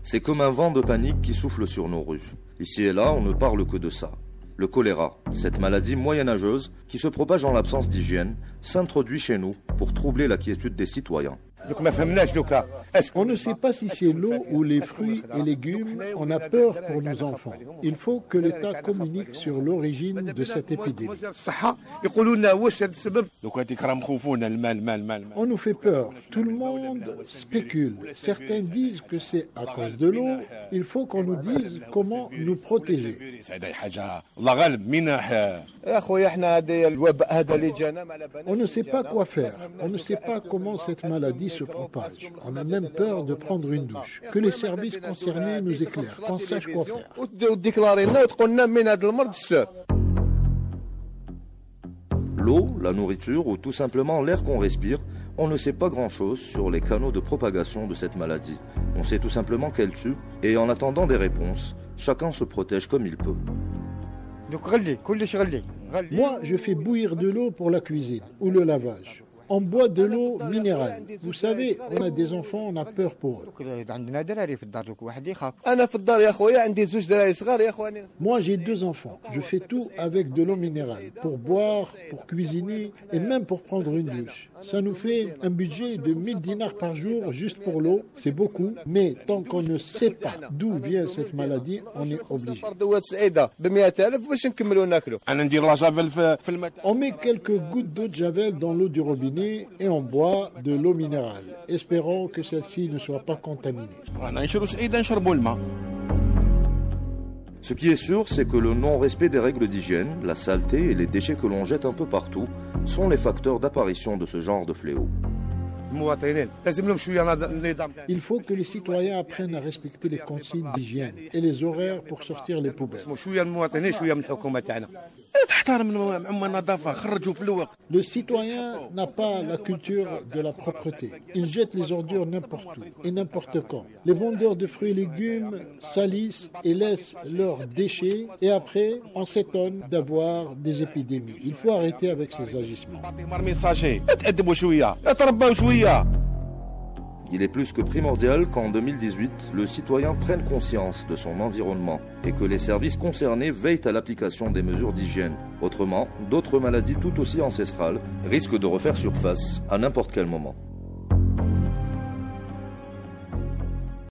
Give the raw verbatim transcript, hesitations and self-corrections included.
C'est comme un vent de panique qui souffle sur nos rues. Ici et là, on ne parle que de ça. Le choléra, cette maladie moyenâgeuse qui se propage en l'absence d'hygiène, s'introduit chez nous pour troubler la quiétude des citoyens. On ne sait pas si c'est l'eau ou les fruits et légumes. On a peur pour nos enfants. Il faut que l'État communique sur l'origine de cette épidémie. On nous fait peur. Tout le monde spécule. Certains disent que c'est à cause de l'eau. Il faut qu'on nous dise comment nous protéger. On ne sait pas quoi faire. On ne sait pas comment cette maladie se propage. On a même peur de prendre une douche. Que les services concernés nous éclairent, qu'on sache quoi faire. L'eau, la nourriture ou tout simplement l'air qu'on respire, on ne sait pas grand-chose sur les canaux de propagation de cette maladie. On sait tout simplement qu'elle tue et en attendant des réponses, chacun se protège comme il peut. Moi, je fais bouillir de l'eau pour la cuisine ou le lavage. On boit de l'eau minérale. Vous savez, on a des enfants, on a peur pour eux. Moi, j'ai deux enfants. Je fais tout avec de l'eau minérale. Pour boire, pour cuisiner et même pour prendre une douche. Ça nous fait un budget de mille dinars par jour juste pour l'eau. C'est beaucoup, mais tant qu'on ne sait pas d'où vient cette maladie, on est obligé. On met quelques gouttes d'eau de javel dans l'eau du robinet et on boit de l'eau minérale, espérant que celle-ci ne soit pas contaminée. Ce qui est sûr, c'est que le non-respect des règles d'hygiène, la saleté et les déchets que l'on jette un peu partout sont les facteurs d'apparition de ce genre de fléau. Il faut que les citoyens apprennent à respecter les consignes d'hygiène et les horaires pour sortir les poubelles. Le citoyen n'a pas la culture de la propreté. Il jette les ordures n'importe où et n'importe quand. Les vendeurs de fruits et légumes salissent et laissent leurs déchets et après, on s'étonne d'avoir des épidémies. Il faut arrêter avec ces agissements. Il est plus que primordial qu'en deux mille dix-huit, le citoyen prenne conscience de son environnement et que les services concernés veillent à l'application des mesures d'hygiène. Autrement, d'autres maladies tout aussi ancestrales risquent de refaire surface à n'importe quel moment.